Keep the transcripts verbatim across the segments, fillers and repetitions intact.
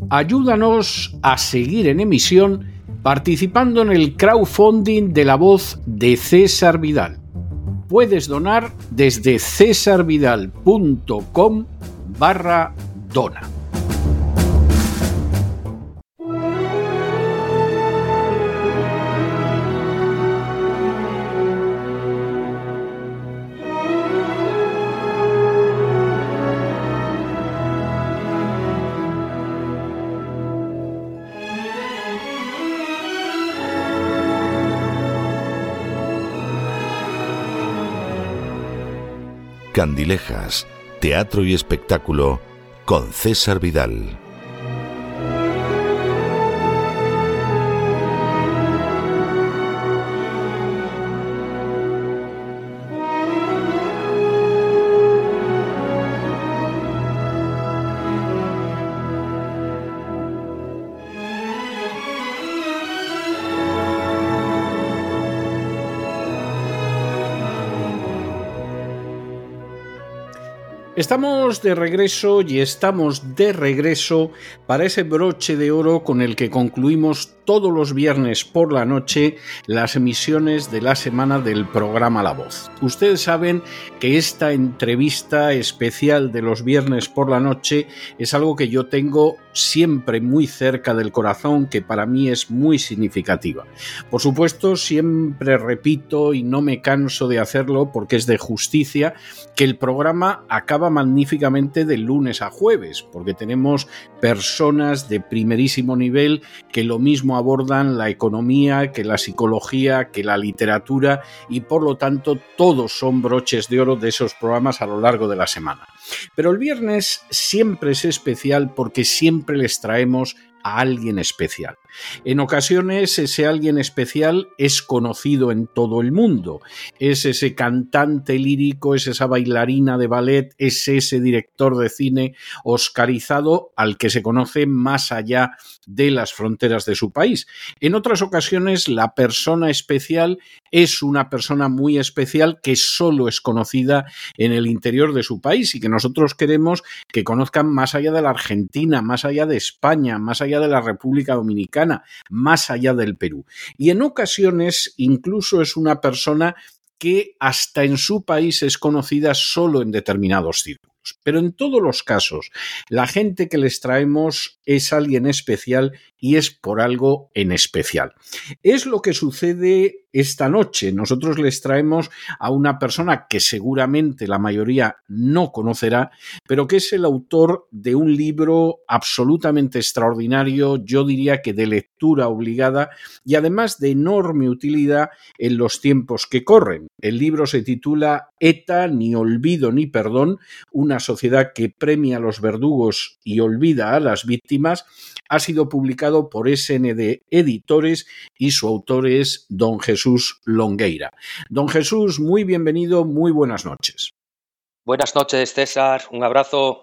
Ayúdanos a seguir en emisión participando en el crowdfunding de La Voz de César Vidal. Puedes donar desde cesarvidal.com barra dona. Candilejas, teatro y espectáculo con César Vidal. Estamos de regreso y estamos de regreso para ese broche de oro con el que concluimos todos los viernes por la noche las emisiones de la semana del programa La Voz. Ustedes saben que esta entrevista especial de los viernes por la noche es algo que yo tengo siempre muy cerca del corazón, que para mí es muy significativa. Por supuesto, siempre repito y no me canso de hacerlo porque es de justicia que el programa acaba magníficamente de lunes a jueves, porque tenemos personas de primerísimo nivel que lo mismo abordan la economía, que la psicología, que la literatura, y por lo tanto todos son broches de oro de esos programas a lo largo de la semana. Pero el viernes siempre es especial porque siempre les traemos a alguien especial. En ocasiones ese alguien especial es conocido en todo el mundo. Es ese cantante lírico, es esa bailarina de ballet, es ese director de cine oscarizado al que se conoce más allá de las fronteras de su país. En otras ocasiones la persona especial es una persona muy especial que solo es conocida en el interior de su país y que nosotros queremos que conozcan más allá de la Argentina, más allá de España, más allá de la República Dominicana, más allá del Perú. Y en ocasiones incluso es una persona que hasta en su país es conocida solo en determinados círculos. Pero en todos los casos, la gente que les traemos es alguien especial y es por algo en especial. Es lo que sucede esta noche. Nosotros les traemos a una persona que seguramente la mayoría no conocerá, pero que es el autor de un libro absolutamente extraordinario, yo diría que de lectura obligada y además de enorme utilidad en los tiempos que corren. El libro se titula ETA, ni olvido ni perdón, una sociedad que premia a los verdugos y olvida a las víctimas. Ha sido publicado por S N D Editores y su autor es don Jesús Longueira. Don Jesús, muy bienvenido, muy buenas noches. Buenas noches, César, un abrazo.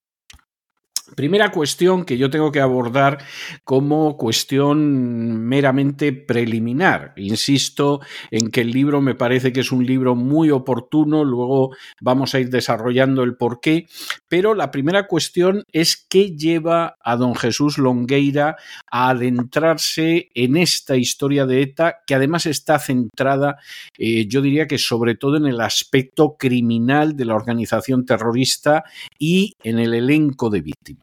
Primera cuestión que yo tengo que abordar como cuestión meramente preliminar. Insisto en que el libro me parece que es un libro muy oportuno, luego vamos a ir desarrollando el porqué, pero la primera cuestión es qué lleva a don Jesús Longueira a adentrarse en esta historia de ETA, que además está centrada, eh, yo diría que sobre todo en el aspecto criminal de la organización terrorista y en el elenco de víctimas.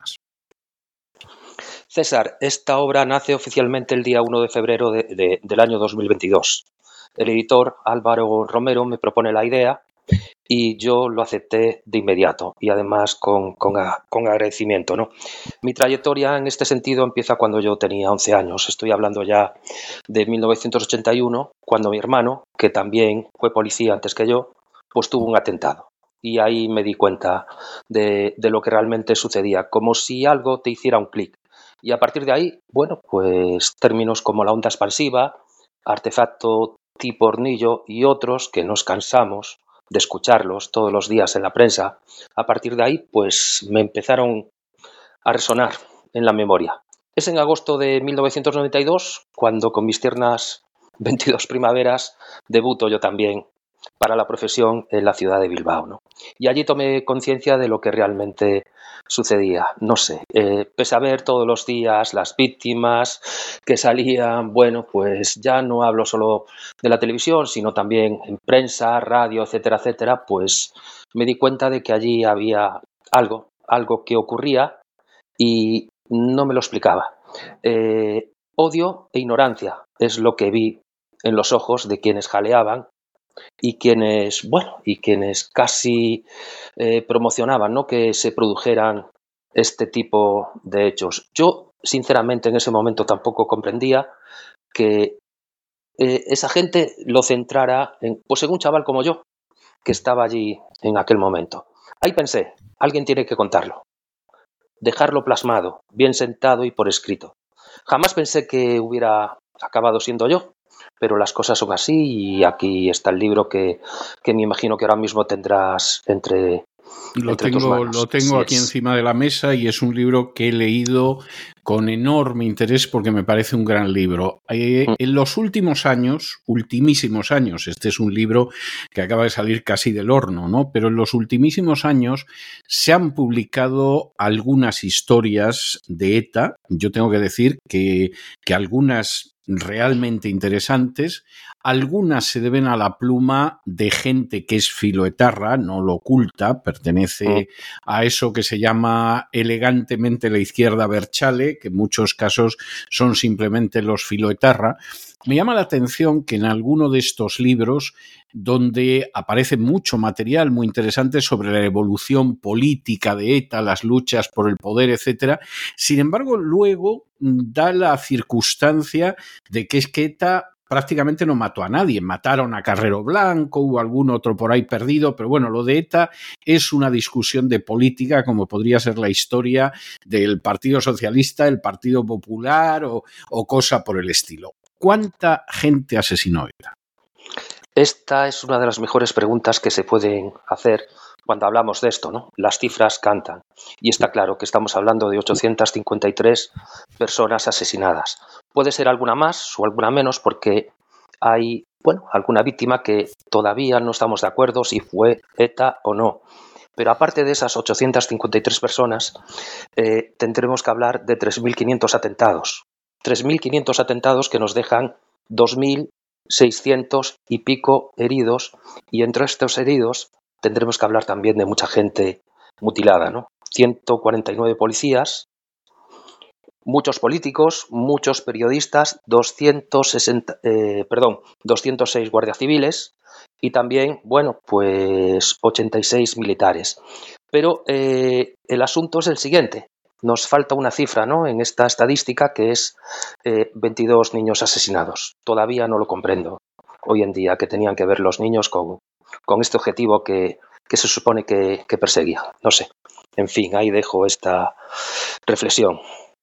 César, esta obra nace oficialmente el día uno de febrero de, de, del año dos mil veintidós. El editor Álvaro Romero me propone la idea y yo lo acepté de inmediato y además con, con, con agradecimiento, ¿no? Mi trayectoria en este sentido empieza cuando yo tenía once años. Estoy hablando ya de mil novecientos ochenta y uno, cuando mi hermano, que también fue policía antes que yo, pues tuvo un atentado. Y ahí me di cuenta de, de lo que realmente sucedía, como si algo te hiciera un clic. Y a partir de ahí, bueno, pues términos como la onda expansiva, artefacto tipo hornillo y otros que nos cansamos de escucharlos todos los días en la prensa, a partir de ahí, pues me empezaron a resonar en la memoria. Es en agosto de mil novecientos noventa y dos cuando con mis tiernas veintidós primaveras debuto yo también para la profesión en la ciudad de Bilbao, ¿no? Y allí tomé conciencia de lo que realmente sucedía. No sé, eh, pese a ver todos los días las víctimas que salían, bueno, pues ya no hablo solo de la televisión, sino también en prensa, radio, etcétera, etcétera, pues me di cuenta de que allí había algo, algo que ocurría y no me lo explicaba. Eh, odio e ignorancia es lo que vi en los ojos de quienes jaleaban y quienes, bueno, y quienes casi eh, promocionaban, ¿no?, que se produjeran este tipo de hechos. Yo, sinceramente, en ese momento tampoco comprendía que eh, esa gente lo centrara en, pues en un chaval como yo, que estaba allí en aquel momento. Ahí pensé, alguien tiene que contarlo, dejarlo plasmado, bien sentado y por escrito. Jamás pensé que hubiera acabado siendo yo, pero las cosas son así y aquí está el libro que, que me imagino que ahora mismo tendrás entre, lo entre tengo, tus manos. Lo tengo Así aquí es. encima de la mesa y es un libro que he leído con enorme interés porque me parece un gran libro. Eh, Mm. en los últimos años, ultimísimos años, este es un libro que acaba de salir casi del horno, ¿no? Pero en los ultimísimos años se han publicado algunas historias de ETA. Yo tengo que decir que, que algunas realmente interesantes, algunas se deben a la pluma de gente que es filoetarra, no lo oculta, pertenece a eso que se llama elegantemente la izquierda Berchale, que en muchos casos son simplemente los filoetarra. Me llama la atención que en alguno de estos libros, donde aparece mucho material muy interesante sobre la evolución política de ETA, las luchas por el poder, etcétera, sin embargo, luego da la circunstancia de que es que ETA prácticamente no mató a nadie. Mataron a Carrero Blanco, hubo algún otro por ahí perdido, pero bueno, lo de ETA es una discusión de política, como podría ser la historia del Partido Socialista, el Partido Popular o, o cosa por el estilo. ¿Cuánta gente asesinó ETA? Esta es una de las mejores preguntas que se pueden hacer cuando hablamos de esto, ¿no? Las cifras cantan. Y está claro que estamos hablando de ochocientas cincuenta y tres personas asesinadas. Puede ser alguna más o alguna menos porque hay, bueno, alguna víctima que todavía no estamos de acuerdo si fue ETA o no. Pero aparte de esas ochocientas cincuenta y tres personas, eh, tendremos que hablar de tres mil quinientos atentados. tres mil quinientos atentados que nos dejan dos mil seiscientos y pico heridos, y entre estos heridos tendremos que hablar también de mucha gente mutilada, ¿no? ciento cuarenta y nueve policías, muchos políticos, muchos periodistas, doscientos sesenta, eh, perdón, doscientos seis guardias civiles y también, bueno, pues ochenta y seis militares. Pero eh, el asunto es el siguiente. Nos falta una cifra, ¿no?, en esta estadística, que es eh, veintidós niños asesinados. Todavía no lo comprendo hoy en día, que tenían que ver los niños con, con este objetivo que, que se supone que, que perseguía. No sé. En fin, ahí dejo esta reflexión.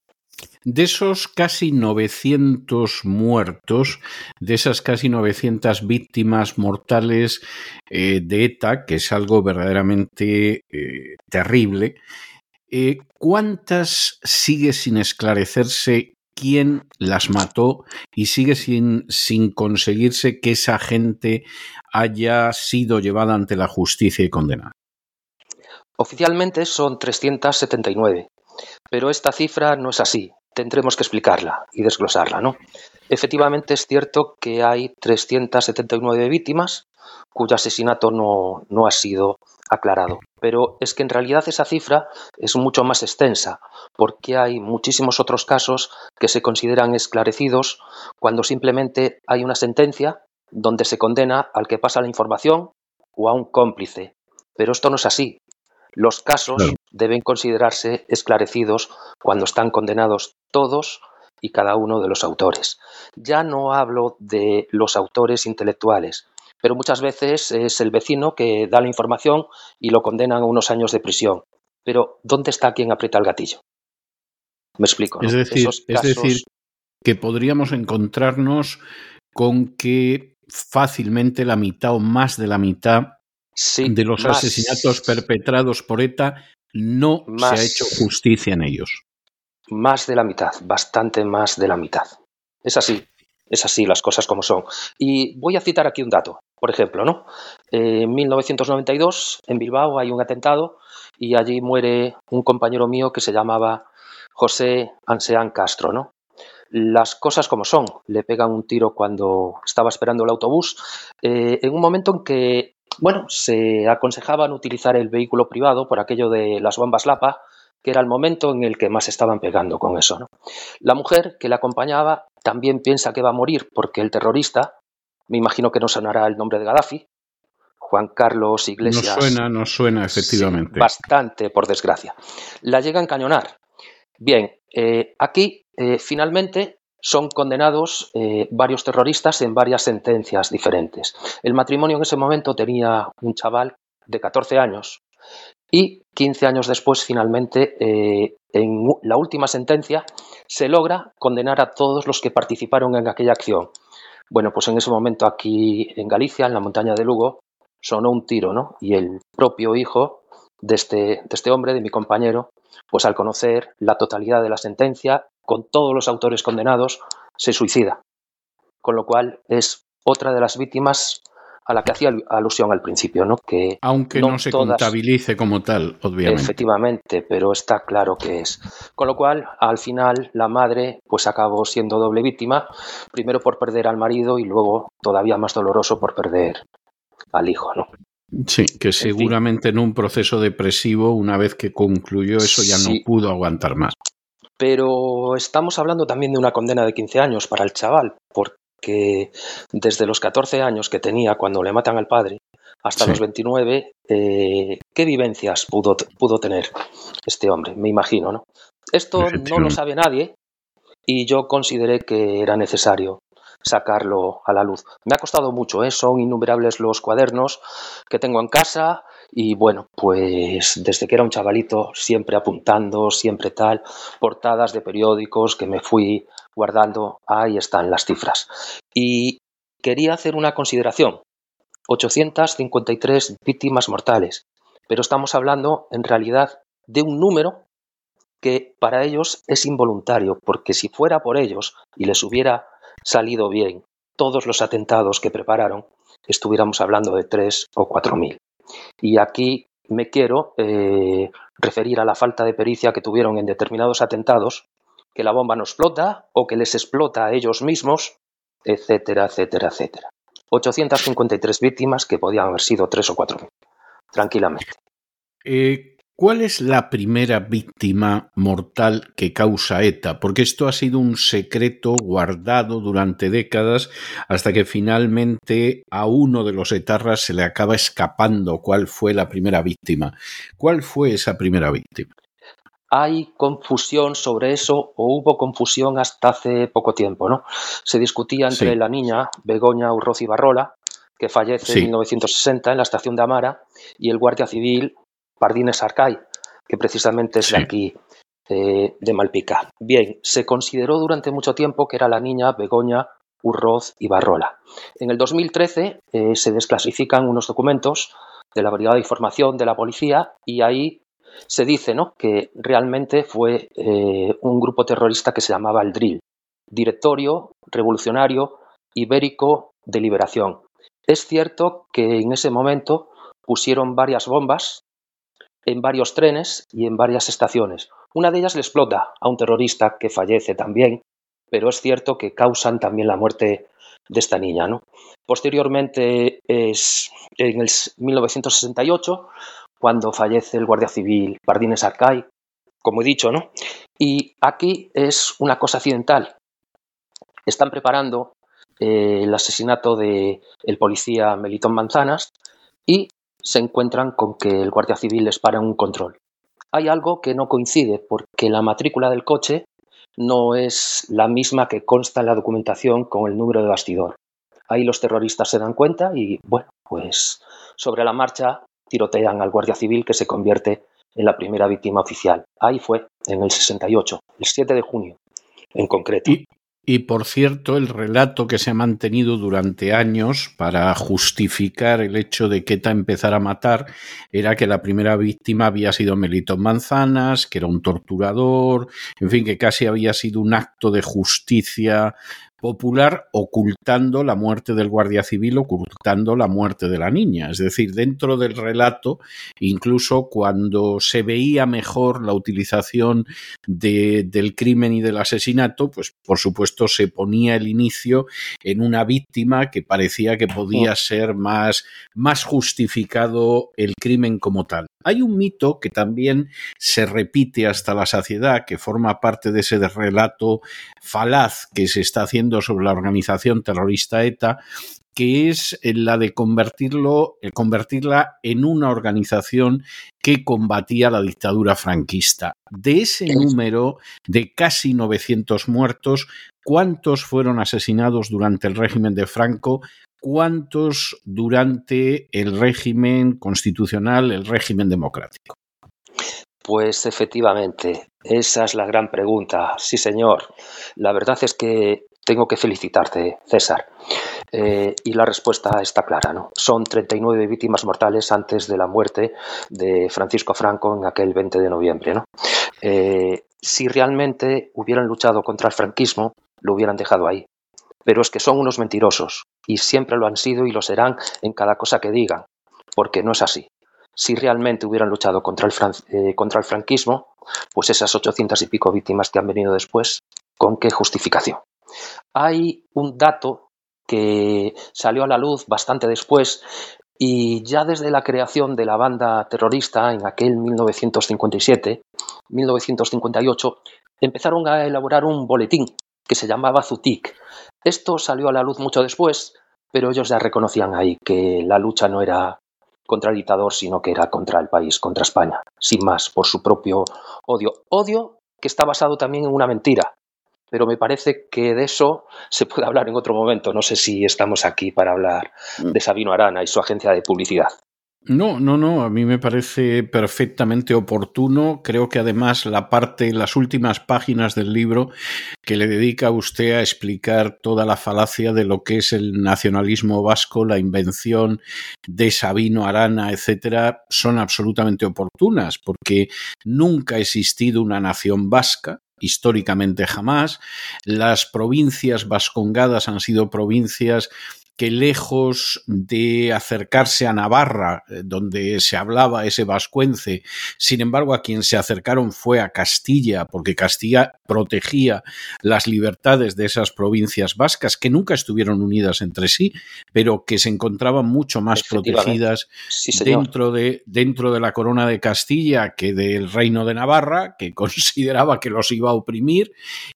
De esos casi novecientos muertos, de esas casi novecientas víctimas mortales eh, de ETA, que es algo verdaderamente eh, terrible, Eh, ¿cuántas sigue sin esclarecerse quién las mató y sigue sin, sin conseguirse que esa gente haya sido llevada ante la justicia y condenada? Oficialmente son trescientas setenta y nueve, pero esta cifra no es así. Tendremos que explicarla y desglosarla, ¿no? Efectivamente es cierto que hay trescientas setenta y nueve víctimas cuyo asesinato no, no ha sido aclarado. Pero es que en realidad esa cifra es mucho más extensa, porque hay muchísimos otros casos que se consideran esclarecidos cuando simplemente hay una sentencia donde se condena al que pasa la información o a un cómplice. Pero esto no es así. Los casos Claro. deben considerarse esclarecidos cuando están condenados todos y cada uno de los autores. Ya no hablo de los autores intelectuales, pero muchas veces es el vecino que da la información y lo condenan a unos años de prisión. Pero ¿dónde está quien aprieta el gatillo? Me explico, ¿no? Es decir, Esos es casos... decir, que podríamos encontrarnos con que fácilmente la mitad o más de la mitad sí, de los más, asesinatos perpetrados por ETA no más, se ha hecho justicia en ellos. Más de la mitad, bastante más de la mitad. Es así. Es así, las cosas como son. Y voy a citar aquí un dato. Por ejemplo, ¿no? Eh, en mil novecientos noventa y dos, en Bilbao, hay un atentado y allí muere un compañero mío que se llamaba José Anseán Castro, ¿no? Las cosas como son. Le pegan un tiro cuando estaba esperando el autobús, eh, en un momento en que, bueno, se aconsejaban utilizar el vehículo privado por aquello de las bombas Lapa, que era el momento en el que más estaban pegando con eso, ¿no? La mujer que le acompañaba también piensa que va a morir porque el terrorista, me imagino que no sonará el nombre de Gaddafi, Juan Carlos Iglesias. No suena, no suena, efectivamente. Sí, bastante, por desgracia. La llega a encañonar. Bien, eh, aquí eh, finalmente son condenados eh, varios terroristas en varias sentencias diferentes. El matrimonio en ese momento tenía un chaval de catorce años y quince años después, finalmente, eh, en la última sentencia, se logra condenar a todos los que participaron en aquella acción. Bueno, pues en ese momento aquí en Galicia, en la montaña de Lugo, sonó un tiro, ¿no? Y el propio hijo de este, de este hombre, de mi compañero, pues al conocer la totalidad de la sentencia, con todos los autores condenados, se suicida. Con lo cual es otra de las víctimas a la que hacía alusión al principio, ¿no? Que aunque no, no se todas, contabilice como tal, obviamente. Efectivamente, pero está claro que es. Con lo cual, al final, la madre pues acabó siendo doble víctima, primero por perder al marido y luego, todavía más doloroso, por perder al hijo, ¿no? Sí, que seguramente en, fin. en un proceso depresivo, una vez que concluyó eso, ya sí. no pudo aguantar más. Pero estamos hablando también de una condena de quince años para el chaval, porque desde los catorce años que tenía cuando le matan al padre hasta sí. los veintinueve, eh, ¿qué vivencias pudo, pudo tener este hombre? Me imagino, ¿no? Esto no lo sabe nadie y yo consideré que era necesario sacarlo a la luz. Me ha costado mucho, ¿eh? Son innumerables los cuadernos que tengo en casa y bueno, pues desde que era un chavalito siempre apuntando, siempre tal, portadas de periódicos que me fui guardando, ahí están las cifras. Y quería hacer una consideración, ochocientas cincuenta y tres víctimas mortales, pero estamos hablando en realidad de un número que para ellos es involuntario, porque si fuera por ellos y les hubiera salido bien todos los atentados que prepararon, estuviéramos hablando de tres o cuatro mil. Y aquí me quiero eh, referir a la falta de pericia que tuvieron en determinados atentados, que la bomba no explota o que les explota a ellos mismos, etcétera, etcétera, etcétera. ochocientas cincuenta y tres víctimas que podían haber sido tres o cuatro mil, tranquilamente. Eh... ¿Cuál es la primera víctima mortal que causa ETA? Porque esto ha sido un secreto guardado durante décadas hasta que finalmente a uno de los etarras se le acaba escapando cuál fue la primera víctima. ¿Cuál fue esa primera víctima? Hay confusión sobre eso, o hubo confusión hasta hace poco tiempo, ¿no? Se discutía entre sí. la niña Begoña Urroz Ibarrola, que fallece sí. en mil novecientos sesenta en la estación de Amara, y el guardia civil Pardines Arcay, que precisamente es sí. de aquí, eh, de Malpica. Bien, se consideró durante mucho tiempo que era la niña Begoña Urroz Ibarrola. En el dos mil trece eh, se desclasifican unos documentos de la Brigada de Información de la Policía y ahí se dice, ¿no?, que realmente fue eh, un grupo terrorista que se llamaba el D R I L, Directorio Revolucionario Ibérico de Liberación. Es cierto que en ese momento pusieron varias bombas en varios trenes y en varias estaciones. Una de ellas le explota a un terrorista que fallece también, pero es cierto que causan también la muerte de esta niña, ¿no? Posteriormente, es en el mil novecientos sesenta y ocho, cuando fallece el guardia civil Pardines Arcay, como he dicho, ¿no? Y aquí es una cosa accidental. Están preparando eh, el asesinato del policía Melitón Manzanas y se encuentran con que el guardia civil les para en un control. Hay algo que no coincide porque la matrícula del coche no es la misma que consta en la documentación con el número de bastidor. Ahí los terroristas se dan cuenta y, bueno, pues sobre la marcha tirotean al guardia civil que se convierte en la primera víctima oficial. Ahí fue, en el sesenta y ocho, el siete de junio en concreto. Y, y por cierto, el relato que se ha mantenido durante años para justificar el hecho de que ETA empezara a matar era que la primera víctima había sido Melitón Manzanas, que era un torturador, en fin, que casi había sido un acto de justicia popular ocultando la muerte del guardia civil, ocultando la muerte de la niña. Es decir, dentro del relato, incluso cuando se veía mejor la utilización de, del crimen y del asesinato, pues por supuesto se ponía el inicio en una víctima que parecía que podía ser más, más justificado el crimen como tal. Hay un mito que también se repite hasta la saciedad, que forma parte de ese relato falaz que se está haciendo sobre la organización terrorista ETA, que es la de convertirlo, convertirla en una organización que combatía la dictadura franquista. De ese número de casi novecientos muertos, ¿cuántos fueron asesinados durante el régimen de Franco? ¿Cuántos durante el régimen constitucional, el régimen democrático? Pues efectivamente, esa es la gran pregunta. Sí, señor. La verdad es que tengo que felicitarte, César. Eh, y la respuesta está clara, ¿no? Son treinta y nueve víctimas mortales antes de la muerte de Francisco Franco en aquel veinte de noviembre, ¿no? Eh, si realmente hubieran luchado contra el franquismo, lo hubieran dejado ahí. Pero es que son unos mentirosos y siempre lo han sido y lo serán en cada cosa que digan, porque no es así. Si realmente hubieran luchado contra el, fran eh, contra el franquismo, pues esas ochocientas y pico víctimas que han venido después, ¿con qué justificación? Hay un dato que salió a la luz bastante después y ya desde la creación de la banda terrorista en aquel mil novecientos cincuenta y siete, mil novecientos cincuenta y ocho, empezaron a elaborar un boletín que se llamaba Zutik. Esto salió a la luz mucho después, pero ellos ya reconocían ahí que la lucha no era contra el dictador, sino que era contra el país, contra España, sin más, por su propio odio. Odio que está basado también en una mentira, pero me parece que de eso se puede hablar en otro momento. No sé si estamos aquí para hablar de Sabino Arana y su agencia de publicidad. No, no, no, a mí me parece perfectamente oportuno. Creo que además la parte, las últimas páginas del libro que le dedica a usted a explicar toda la falacia de lo que es el nacionalismo vasco, la invención de Sabino Arana, etcétera, son absolutamente oportunas, porque nunca ha existido una nación vasca. Históricamente jamás. Las provincias vascongadas han sido provincias que lejos de acercarse a Navarra, donde se hablaba ese vascuence, sin embargo a quien se acercaron fue a Castilla, porque Castilla protegía las libertades de esas provincias vascas, que nunca estuvieron unidas entre sí, pero que se encontraban mucho más protegidas sí, dentro de, dentro de la corona de Castilla que del reino de Navarra, que consideraba que los iba a oprimir,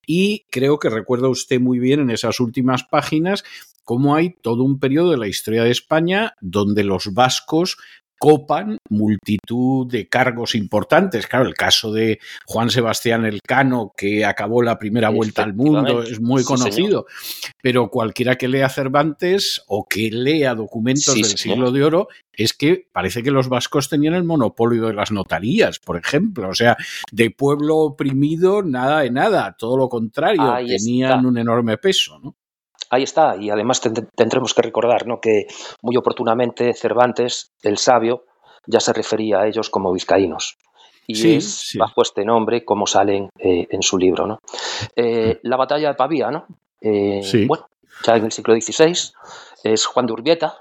y creo que recuerda usted muy bien en esas últimas páginas cómo hay todo un periodo de la historia de España donde los vascos copan multitud de cargos importantes. Claro, el caso de Juan Sebastián Elcano, que acabó la primera vuelta al mundo, es muy conocido, sí, pero cualquiera que lea Cervantes o que lea documentos sí, del señor. Siglo de Oro, es que parece que los vascos tenían el monopolio de las notarías, por ejemplo. O sea, de pueblo oprimido, nada de nada, todo lo contrario, Ahí tenían está. un enorme peso, ¿no? Ahí está, y además tendremos que recordar, ¿no?, que muy oportunamente Cervantes, el sabio, ya se refería a ellos como vizcaínos. Y sí, es sí. bajo este nombre como salen eh, en su libro, ¿no? Eh, la batalla de Pavía, ¿no? Eh, sí. Bueno, ya en el siglo dieciséis es Juan de Urbieta,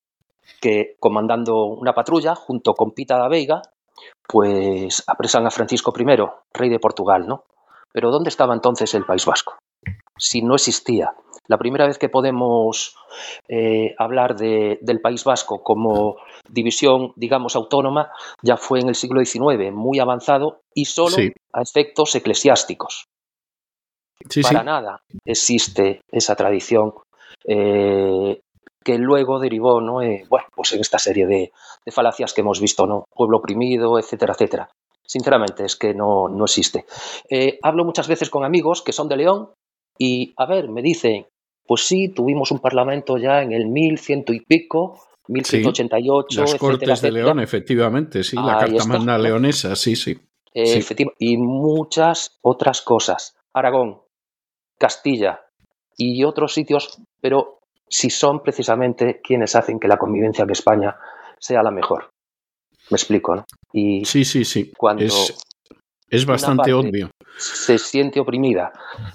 que comandando una patrulla junto con Pita da Veiga, pues apresan a Francisco primero, rey de Portugal, ¿no? Pero ¿dónde estaba entonces el País Vasco? Si no existía. La primera vez que podemos eh, hablar de, del País Vasco como división, digamos, autónoma, ya fue en el siglo diecinueve, muy avanzado y solo sí. a efectos eclesiásticos. Sí, Para sí. nada existe esa tradición eh, que luego derivó, ¿no? Eh, bueno, pues en esta serie de, de falacias que hemos visto, ¿no? Pueblo oprimido, etcétera, etcétera. Sinceramente, es que no, no existe. Eh, hablo muchas veces con amigos que son de León y, a ver, me dicen, pues sí, tuvimos un parlamento ya en el mil ciento y pico, mil ciento ochenta y ocho, sí, las etcétera, Cortes etcétera. de León, efectivamente, sí, la Ahí Carta está, Magna ¿no? Leonesa, sí, sí. Eh, sí. Y muchas otras cosas. Aragón, Castilla y otros sitios, pero si son precisamente quienes hacen que la convivencia en España sea la mejor. Me explico, ¿no? Y sí, sí, sí. Cuando es, es bastante parte, obvio. se siente oprimida.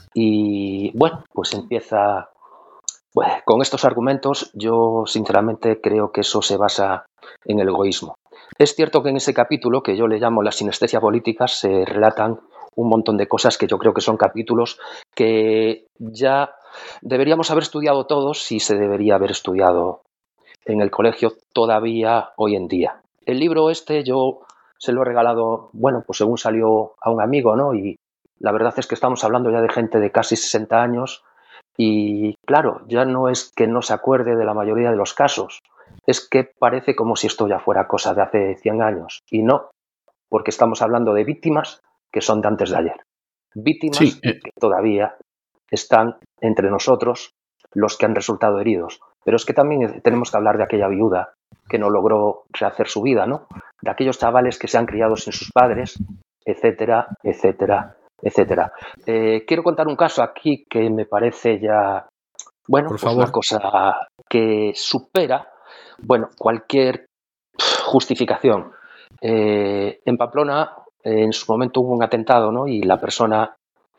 Y bueno, pues empieza... Bueno, con estos argumentos yo sinceramente creo que eso se basa en el egoísmo. Es cierto que en ese capítulo, que yo le llamo la sinestesia política, se relatan un montón de cosas que yo creo que son capítulos que ya deberíamos haber estudiado todos y se debería haber estudiado en el colegio todavía hoy en día. El libro este yo se lo he regalado, bueno, pues según salió a un amigo, ¿no? Y la verdad es que estamos hablando ya de gente de casi sesenta años y, claro, ya no es que no se acuerde de la mayoría de los casos, es que parece como si esto ya fuera cosa de hace cien años. Y no, porque estamos hablando de víctimas que son de antes de ayer. Víctimas sí, eh. que todavía están entre nosotros, los que han resultado heridos. Pero es que también tenemos que hablar de aquella viuda que no logró rehacer su vida, ¿no? De aquellos chavales que se han criado sin sus padres, etcétera, etcétera, etcétera. Eh, quiero contar un caso aquí que me parece ya, bueno, Por pues favor. una cosa que supera, bueno, cualquier justificación. Eh, en Pamplona, eh, en su momento hubo un atentado, ¿no? Y la persona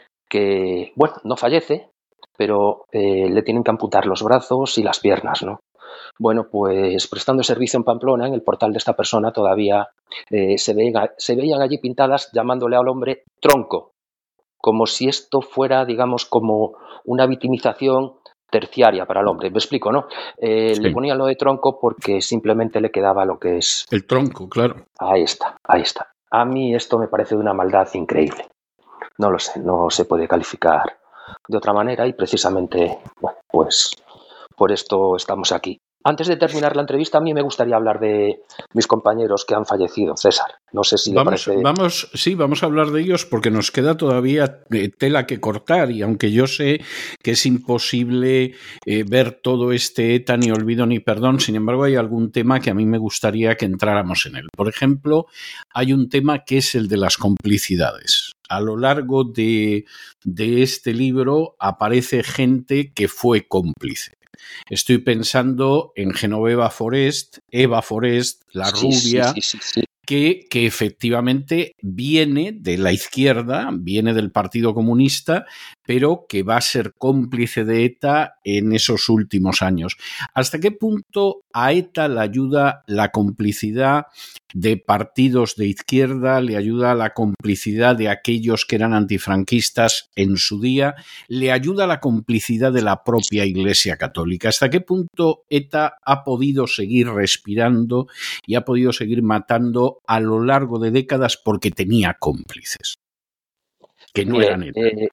que, bueno, no fallece, pero eh, le tienen que amputar los brazos y las piernas, ¿no? Bueno, pues prestando servicio en Pamplona, en el portal de esta persona todavía eh, se, veían, se veían allí pintadas llamándole al hombre tronco, como si esto fuera, digamos, como una victimización terciaria para el hombre. Me explico, ¿no? Eh, sí. Le ponían lo de tronco porque simplemente le quedaba lo que es... El tronco, claro. Ahí está, ahí está. A mí esto me parece de una maldad increíble. No lo sé, no se puede calificar de otra manera y precisamente, bueno, pues por esto estamos aquí. Antes de terminar la entrevista, a mí me gustaría hablar de mis compañeros que han fallecido, César. No sé si vamos, le parece... Vamos, sí, vamos a hablar de ellos porque nos queda todavía tela que cortar y aunque yo sé que es imposible eh, ver todo este ETA, ni olvido ni perdón, sin embargo hay algún tema que a mí me gustaría que entráramos en él. Por ejemplo, hay un tema que es el de las complicidades. A lo largo de, de este libro aparece gente que fue cómplice. Estoy pensando en Genoveva Forest, Eva Forest, la sí, rubia, sí, sí, sí, sí. Que, que efectivamente viene de la izquierda, viene del Partido Comunista, pero que va a ser cómplice de ETA en esos últimos años. ¿Hasta qué punto a ETA le ayuda la complicidad de partidos de izquierda, le ayuda la complicidad de aquellos que eran antifranquistas en su día, le ayuda la complicidad de la propia Iglesia Católica? ¿Hasta qué punto ETA ha podido seguir respirando y ha podido seguir matando a lo largo de décadas porque tenía cómplices que no Mire, eran ETA? Eh,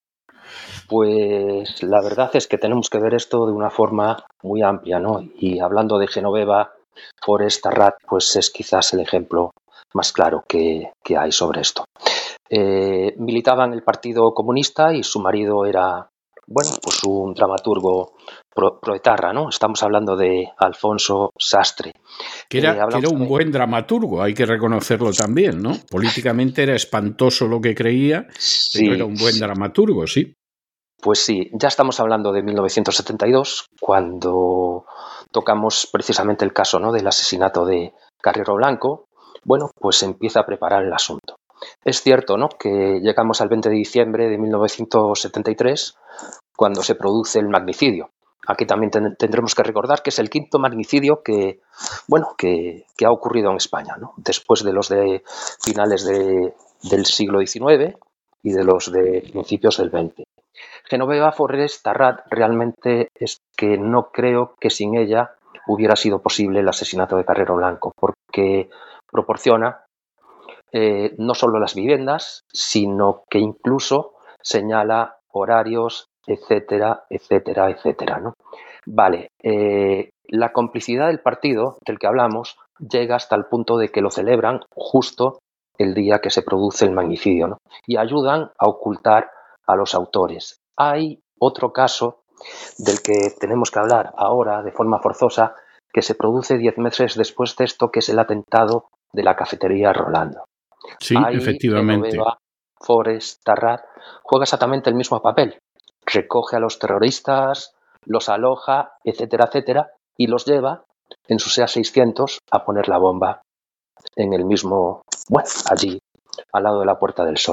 pues la verdad es que tenemos que ver esto de una forma muy amplia, ¿no? Y hablando de Genoveva Forest Tarrat, pues es quizás el ejemplo más claro que, que hay sobre esto. Eh, militaba en el Partido Comunista y su marido era, bueno, pues un dramaturgo pro, proetarra, ¿no? Estamos hablando de Alfonso Sastre. Que era, eh, que era un de... buen dramaturgo, hay que reconocerlo también, ¿no? Políticamente era espantoso lo que creía, sí, pero era un buen sí. dramaturgo, sí. Pues sí, ya estamos hablando de mil novecientos setenta y dos, cuando tocamos precisamente el caso, ¿no?, del asesinato de Carrero Blanco. Bueno, pues se empieza a preparar el asunto. Es cierto, ¿no?, que llegamos al veinte de diciembre de mil novecientos setenta y tres, cuando se produce el magnicidio. Aquí también ten- tendremos que recordar que es el quinto magnicidio que, bueno, que, que ha ocurrido en España, ¿no?, después de los de finales de, del siglo diecinueve y de los de principios del veinte. Genoveva Forest Tarrat realmente es que no creo que sin ella hubiera sido posible el asesinato de Carrero Blanco, porque proporciona eh, no solo las viviendas, sino que incluso señala horarios, etcétera, etcétera, etcétera, ¿no? Vale, eh, la complicidad del partido del que hablamos llega hasta el punto de que lo celebran justo el día que se produce el magnicidio, ¿no?, y ayudan a ocultar a los autores. Hay otro caso del que tenemos que hablar ahora de forma forzosa, que se produce diez meses después de esto, que es el atentado de la cafetería Rolando. Sí, Ahí, efectivamente. Genoveva Forest Tarrat juega exactamente el mismo papel. Recoge a los terroristas, los aloja, etcétera, etcétera, y los lleva en su SEAT seiscientos a poner la bomba en el mismo, bueno, allí, al lado de la Puerta del Sol, ¿no?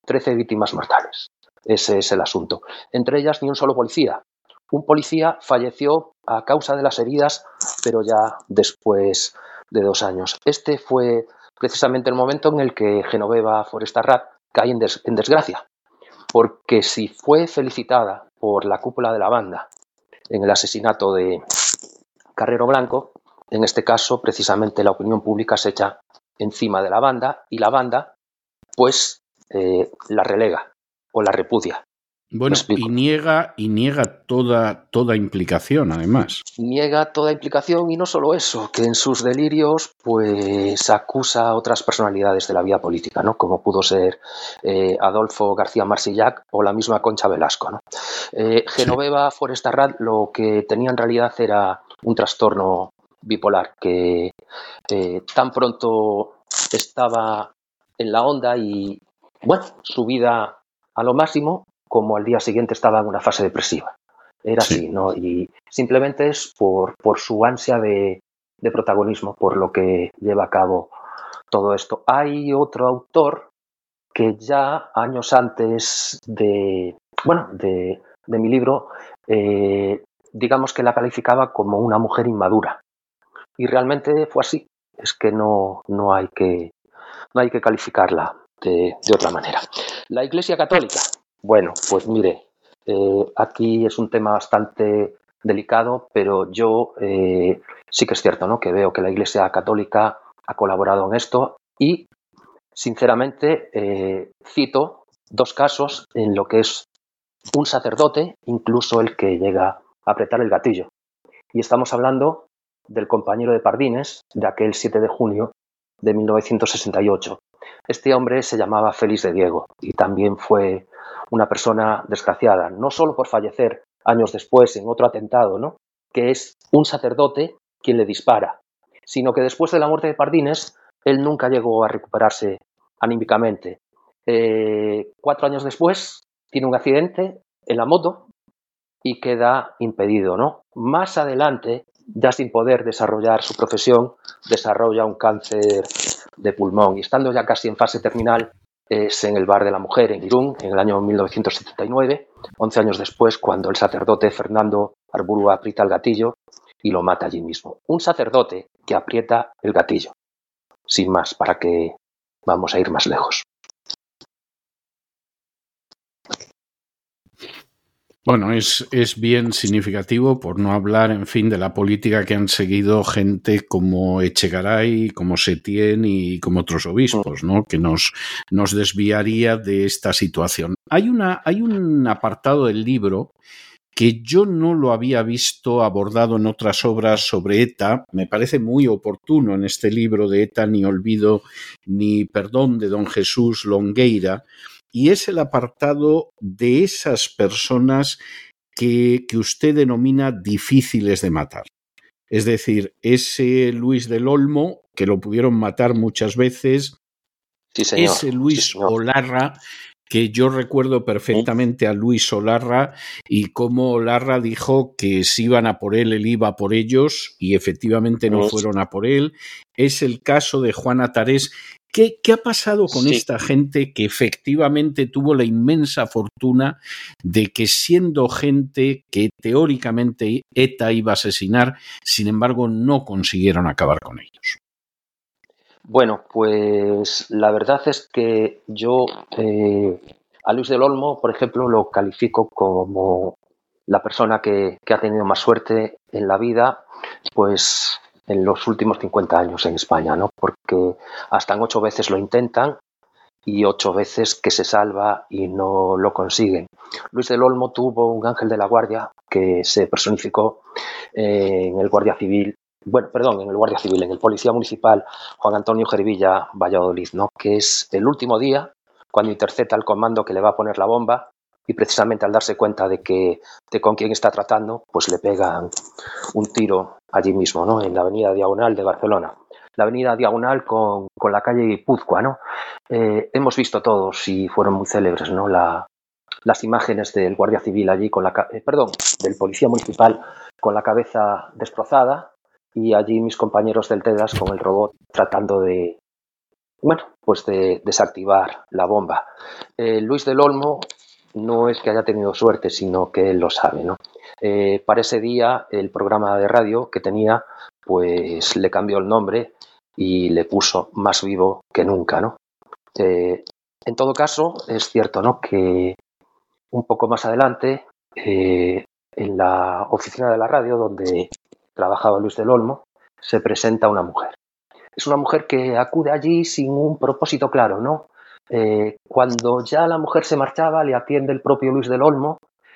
trece víctimas mortales. Ese es el asunto. Entre ellas, ni un solo policía. Un policía falleció a causa de las heridas, pero ya después de dos años. Este fue precisamente el momento en el que Genoveva Forestarrat cae en, des- en desgracia, porque si fue felicitada por la cúpula de la banda en el asesinato de Carrero Blanco, en este caso precisamente la opinión pública se echa encima de la banda y la banda pues eh, la relega o la repudia. Bueno, y niega, y niega toda, toda implicación, además. Niega toda implicación y no solo eso, que en sus delirios pues acusa a otras personalidades de la vida política, ¿no? Como pudo ser eh, Adolfo García Marsillac o la misma Concha Velasco, ¿no? Eh, Genoveva sí. Forestarrat lo que tenía en realidad era un trastorno bipolar que eh, tan pronto estaba en la onda y, bueno, su vida a lo máximo, como al día siguiente estaba en una fase depresiva. Era sí. así, ¿no? Y simplemente es por, por su ansia de, de protagonismo, por lo que lleva a cabo todo esto. Hay otro autor que ya años antes de, bueno, de, de mi libro, eh, digamos que la calificaba como una mujer inmadura. Y realmente fue así. Es que no, no, hay, que, no hay que calificarla de, de otra manera. La Iglesia Católica. Bueno, pues mire, eh, aquí es un tema bastante delicado, pero yo eh, sí que es cierto, ¿no? Que veo que la Iglesia Católica ha colaborado en esto y, sinceramente, eh, cito dos casos en lo que es un sacerdote, incluso el que llega a apretar el gatillo. Y estamos hablando del compañero de Pardines de aquel siete de junio de mil novecientos sesenta y ocho. Este hombre se llamaba Félix de Diego y también fue una persona desgraciada, no solo por fallecer años después en otro atentado, ¿no? Que es un sacerdote quien le dispara, sino que después de la muerte de Pardines, él nunca llegó a recuperarse anímicamente. Eh, cuatro años después, tiene un accidente en la moto y queda impedido, ¿no? Más adelante, ya sin poder desarrollar su profesión, desarrolla un cáncer de pulmón y estando ya casi en fase terminal, es en el Bar de la Mujer, en Irún, en el año mil novecientos setenta y nueve, once años después, cuando el sacerdote Fernando Arburua aprieta el gatillo y lo mata allí mismo. Un sacerdote que aprieta el gatillo. Sin más, para que vamos a ir más lejos. Bueno, es, es bien significativo, por no hablar, en fin, de la política que han seguido gente como Echegaray, como Setién y como otros obispos, ¿no? Que nos, nos desviaría de esta situación. Hay, una, hay un apartado del libro que yo no lo había visto abordado en otras obras sobre ETA, me parece muy oportuno en este libro de ETA, Ni olvido ni perdón, de don Jesús Longueira, y es el apartado de esas personas que, que usted denomina difíciles de matar. Es decir, ese Luis del Olmo, que lo pudieron matar muchas veces, sí, señor. ese Luis sí, señor. Olarra, que yo recuerdo perfectamente a Luis Olarra y cómo Olarra dijo que si iban a por él, él iba por ellos y efectivamente no fueron a por él. Es el caso de Juana Tarés. ¿Qué, qué ha pasado con sí. esta gente que efectivamente tuvo la inmensa fortuna de que siendo gente que teóricamente ETA iba a asesinar, sin embargo no consiguieron acabar con ellos? Bueno, pues la verdad es que yo eh, a Luis del Olmo, por ejemplo, lo califico como la persona que, que ha tenido más suerte en la vida, pues en los últimos cincuenta años en España, ¿no? Porque hasta en ocho veces lo intentan y ocho veces que se salva y no lo consiguen. Luis del Olmo tuvo un ángel de la guardia que se personificó eh, en el Guardia Civil, bueno, perdón, en el Guardia Civil, en el Policía Municipal Juan Antonio Jervilla Valladolid, ¿no? Que es el último día cuando intercepta al comando que le va a poner la bomba y precisamente al darse cuenta de que de con quién está tratando, pues le pegan un tiro allí mismo, ¿no? En la avenida Diagonal de Barcelona. La avenida Diagonal con, con la calle Guipúzcoa, ¿no? Eh, hemos visto todos y fueron muy célebres, ¿no? La, las imágenes del Guardia Civil allí con la, eh, perdón, del Policía Municipal con la cabeza destrozada y allí mis compañeros del TEDAS con el robot tratando de, bueno, pues de desactivar la bomba. Eh, Luis del Olmo no es que haya tenido suerte, sino que él lo sabe, ¿no? Eh, para ese día, el programa de radio que tenía, pues le cambió el nombre y le puso Más Vivo que Nunca, ¿no? Eh, en todo caso, es cierto, ¿no?, que un poco más adelante, eh, en la oficina de la radio donde trabajaba Luis del Olmo, se presenta una mujer. Es una mujer que acude allí sin un propósito claro, ¿no? Eh, cuando ya la mujer se marchaba, le atiende el propio Luis del Olmo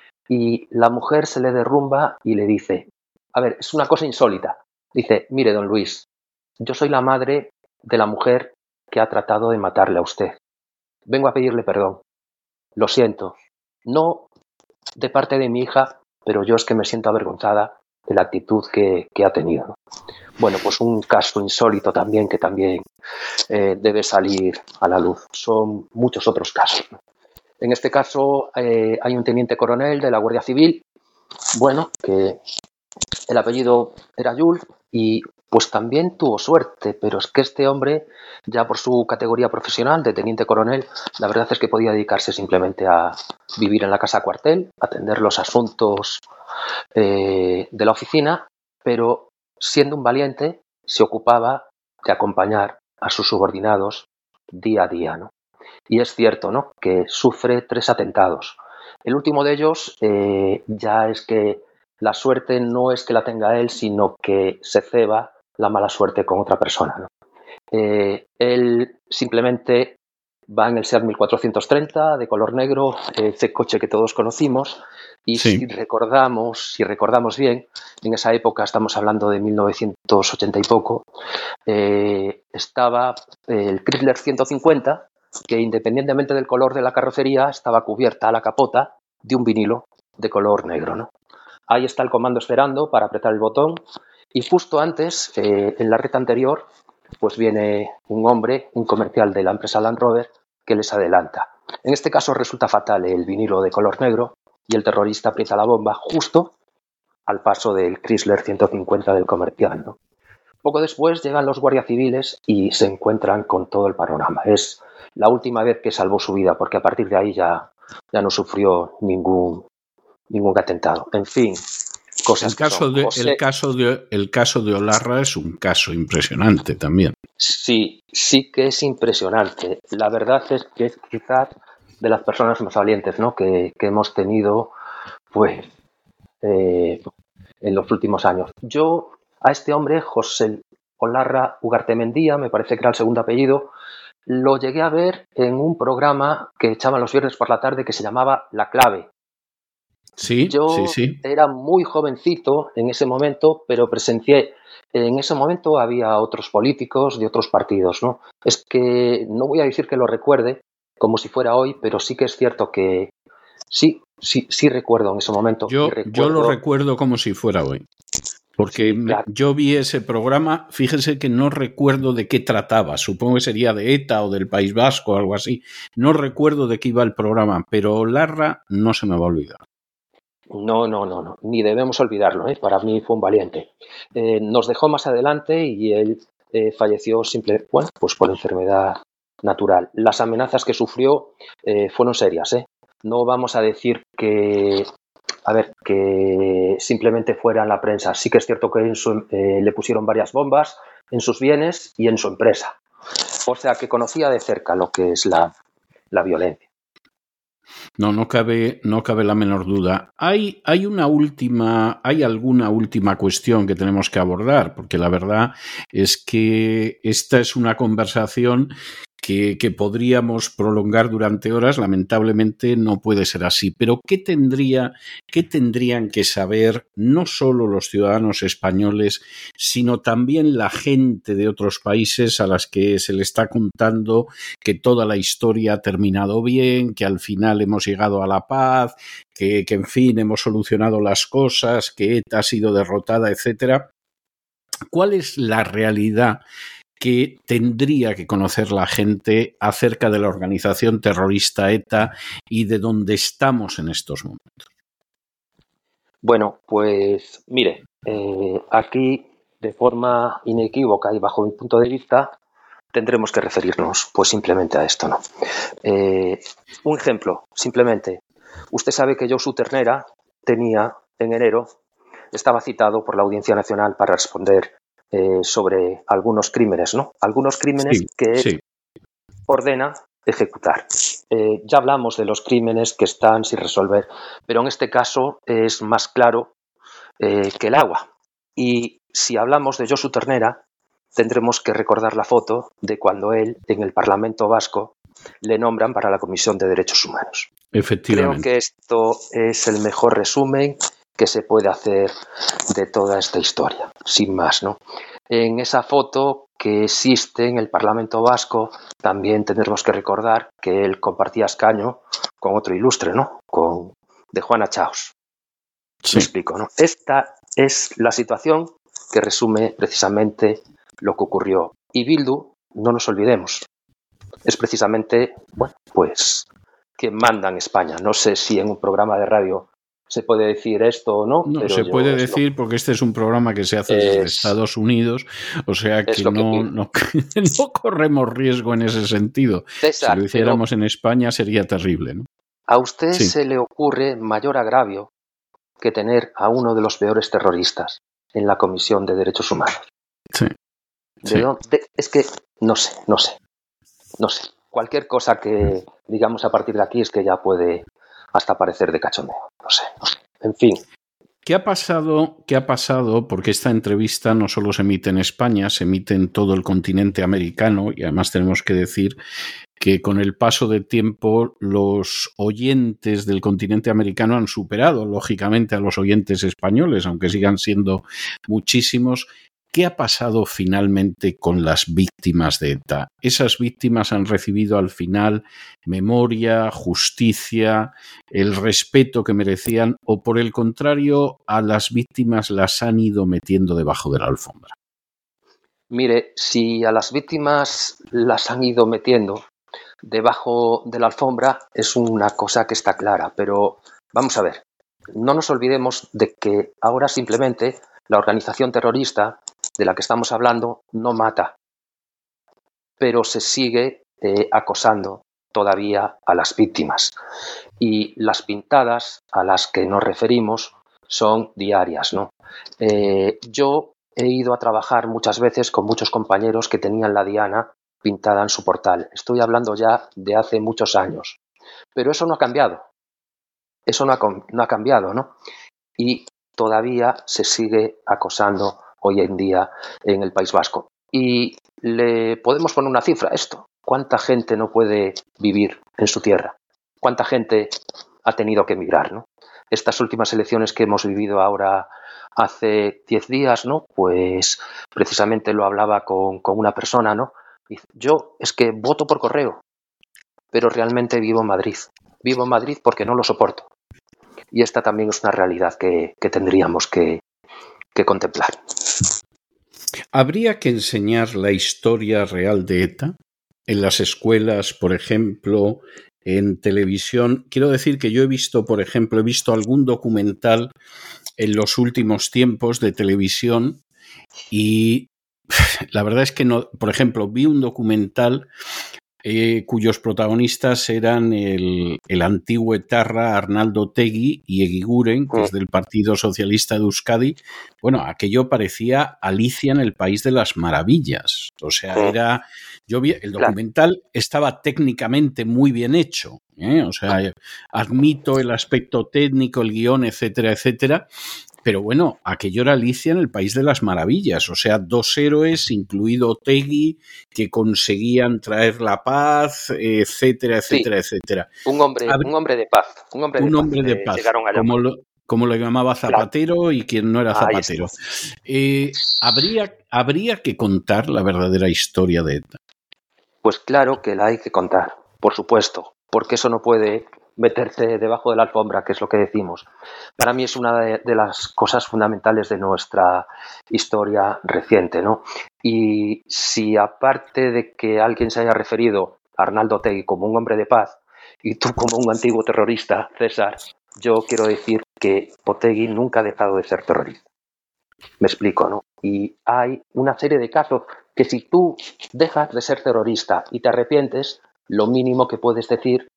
y la mujer se le derrumba y le dice, a ver, es una cosa insólita. Dice, mire, don Luis, yo soy la madre de la mujer que ha tratado de matarle a usted. Vengo a pedirle perdón. Lo siento. No de parte de mi hija, pero yo es que me siento avergonzada de la actitud que, que ha tenido, ¿no? Bueno, pues un caso insólito también que también eh, debe salir a la luz. Son muchos otros casos, ¿no? En este caso eh, hay un teniente coronel de la Guardia Civil, bueno, que el apellido era Yul y pues también tuvo suerte, pero es que este hombre, ya por su categoría profesional de teniente coronel, la verdad es que podía dedicarse simplemente a vivir en la casa cuartel, atender los asuntos eh, de la oficina, pero siendo un valiente se ocupaba de acompañar a sus subordinados día a día, ¿no? Y es cierto, ¿no?, que sufre tres atentados. El último de ellos eh, ya es que la suerte no es que la tenga él, sino que se ceba la mala suerte con otra persona, ¿no? Eh, él simplemente va en el SEAT mil cuatrocientos treinta de color negro, ese coche que todos conocimos, y sí. si recordamos, si recordamos bien, en esa época, estamos hablando de mil novecientos ochenta y poco, eh, estaba el Chrysler ciento cincuenta, que independientemente del color de la carrocería, estaba cubierta a la capota de un vinilo de color negro, ¿no? Ahí está el comando esperando para apretar el botón y justo antes, eh, en la recta anterior, pues viene un hombre, un comercial de la empresa Land Rover, que les adelanta. En este caso resulta fatal el vinilo de color negro y el terrorista aprieta la bomba justo al paso del Chrysler ciento cincuenta del comercial, ¿no? Poco después llegan los guardias civiles y se encuentran con todo el panorama. Es la última vez que salvó su vida, porque a partir de ahí ya, ya no sufrió ningún, ningún atentado. En fin, cosas el caso, que de, José... el, caso de, el caso de Olarra es un caso impresionante también. Sí, sí que es impresionante. La verdad es que es quizás de las personas más valientes, ¿no?, que, que hemos tenido pues, eh, en los últimos años. Yo a este hombre, José Olarra Ugartemendía, me parece que era el segundo apellido, lo llegué a ver en un programa que echaban los viernes por la tarde que se llamaba La Clave. Sí, Yo sí, sí. era muy jovencito en ese momento, pero presencié, en ese momento había otros políticos de otros partidos, ¿no? Es que no voy a decir que lo recuerde como si fuera hoy, pero sí que es cierto que sí, sí, sí recuerdo en ese momento. Yo, recuerdo... yo lo recuerdo como si fuera hoy. Porque sí, claro. Yo vi ese programa, fíjese que no recuerdo de qué trataba, supongo que sería de ETA o del País Vasco o algo así. No recuerdo de qué iba el programa, pero Larra no se me va a olvidar. No, no, no, no, ni debemos olvidarlo, ¿eh? Para mí fue un valiente. Eh, nos dejó más adelante y él eh, falleció simple, bueno, pues por enfermedad natural. Las amenazas que sufrió eh, fueron serias, ¿eh? No vamos a decir que, a ver, que simplemente fuera en la prensa. Sí que es cierto que en su, eh, le pusieron varias bombas en sus bienes y en su empresa. O sea que conocía de cerca lo que es la, la violencia. No, no cabe, no cabe la menor duda. Hay, hay una última, hay alguna última cuestión que tenemos que abordar, porque la verdad es que esta es una conversación que, que podríamos prolongar durante horas. Lamentablemente no puede ser así. Pero ¿qué tendría, qué tendrían que saber no solo los ciudadanos españoles, sino también la gente de otros países a las que se le está contando que toda la historia ha terminado bien, que al final hemos llegado a la paz, que, que en fin hemos solucionado las cosas, que ETA ha sido derrotada, etcétera? ¿Cuál es la realidad que tendría que conocer la gente acerca de la organización terrorista ETA y de dónde estamos en estos momentos? Bueno, pues mire, eh, aquí de forma inequívoca y bajo mi punto de vista, tendremos que referirnos pues simplemente a esto, ¿no? Eh, un ejemplo, simplemente. Usted sabe que Josu Ternera tenía en enero, estaba citado por la Audiencia Nacional para responder eh, sobre algunos crímenes, ¿no? Algunos crímenes Sí, que sí. él ordena ejecutar. Eh, ya hablamos de los crímenes que están sin resolver, pero en este caso es más claro eh, que el agua. Y si hablamos de Josu Ternera, tendremos que recordar la foto de cuando él, en el Parlamento Vasco, le nombran para la Comisión de Derechos Humanos. Efectivamente. Creo que esto es el mejor resumen que se puede hacer de toda esta historia, sin más, ¿no? En esa foto que existe en el Parlamento Vasco, también tendremos que recordar que él compartía escaño con otro ilustre, ¿no? Con de Juana Chaos. Sí. Me explico, ¿no? Esta es la situación que resume precisamente lo que ocurrió. Y Bildu, no nos olvidemos, es precisamente, bueno, pues, quien manda en España. No sé si en un programa de radio se puede decir esto o no, No, pero se yo puede es decir lo, porque este es un programa que se hace desde es, Estados Unidos, o sea es que lo que no, pido. no, no corremos riesgo en ese sentido. Si César, lo pero hiciéramos en España sería terrible, ¿no? ¿a usted Sí. se le ocurre mayor agravio que tener a uno de los peores terroristas en la Comisión de Derechos Humanos? Sí. ¿De Sí. dónde? Es que no sé, no sé, no sé. Cualquier cosa que digamos a partir de aquí es que ya puede hasta parecer de cachondeo. No sé, no sé. En fin. ¿Qué ha pasado? ¿Qué ha pasado? Porque esta entrevista no solo se emite en España, se emite en todo el continente americano y además tenemos que decir que con el paso del tiempo los oyentes del continente americano han superado, lógicamente, a los oyentes españoles, aunque sigan siendo muchísimos. ¿Qué ha pasado finalmente con las víctimas de ETA? ¿Esas víctimas han recibido al final memoria, justicia, el respeto que merecían o por el contrario a las víctimas las han ido metiendo debajo de la alfombra? Mire, si a las víctimas las han ido metiendo debajo de la alfombra es una cosa que está clara, pero vamos a ver, no nos olvidemos de que ahora simplemente la organización terrorista de la que estamos hablando no mata, pero se sigue eh, acosando todavía a las víctimas. Y las pintadas a las que nos referimos son diarias, ¿no? Eh, yo he ido a trabajar muchas veces con muchos compañeros que tenían la diana pintada en su portal. Estoy hablando ya de hace muchos años. Pero eso no ha cambiado. Eso no ha, no ha cambiado, ¿no? Y todavía se sigue acosando hoy en día en el País Vasco. Y le podemos poner una cifra a esto. ¿Cuánta gente no puede vivir en su tierra? ¿Cuánta gente ha tenido que emigrar, ¿no? Estas últimas elecciones que hemos vivido ahora hace diez días, ¿no? Pues precisamente lo hablaba con, con una persona, ¿no? Dice, yo es que voto por correo, pero realmente vivo en Madrid. Vivo en Madrid porque no lo soporto. Y esta también es una realidad que, que tendríamos que, que contemplar. ¿Habría que enseñar la historia real de ETA en las escuelas, por ejemplo, en televisión? Quiero decir que yo he visto, por ejemplo, he visto algún documental en los últimos tiempos de televisión y la verdad es que no, por ejemplo, vi un documental eh, cuyos protagonistas eran el, el antiguo etarra Arnaldo Otegi y Eguiguren, que es del Partido Socialista de Euskadi. Bueno, aquello parecía Alicia en el País de las Maravillas. O sea, era... Yo vi, el documental estaba técnicamente muy bien hecho, ¿eh? O sea, admito el aspecto técnico, el guión, etcétera, etcétera. Pero bueno, aquello era Alicia en el País de las Maravillas, o sea, dos héroes, incluido Otegi, que conseguían traer la paz, etcétera, etcétera, sí, etcétera. Un hombre, Habr- un hombre de paz, un hombre de un paz, hombre de paz, llegaron a como lo, como lo llamaba Zapatero, claro, y quien no era Zapatero. Eh, ¿habría, ¿Habría que contar la verdadera historia de ETA? Pues claro que la hay que contar, por supuesto, porque eso no puede meterse debajo de la alfombra, que es lo que decimos. Para mí es una de, de las cosas fundamentales de nuestra historia reciente, ¿no? Y si aparte de que alguien se haya referido a Arnaldo Otegi como un hombre de paz y tú como un antiguo terrorista, César, yo quiero decir que Otegi nunca ha dejado de ser terrorista. Me explico, ¿no? Y hay una serie de casos que si tú dejas de ser terrorista y te arrepientes, lo mínimo que puedes decir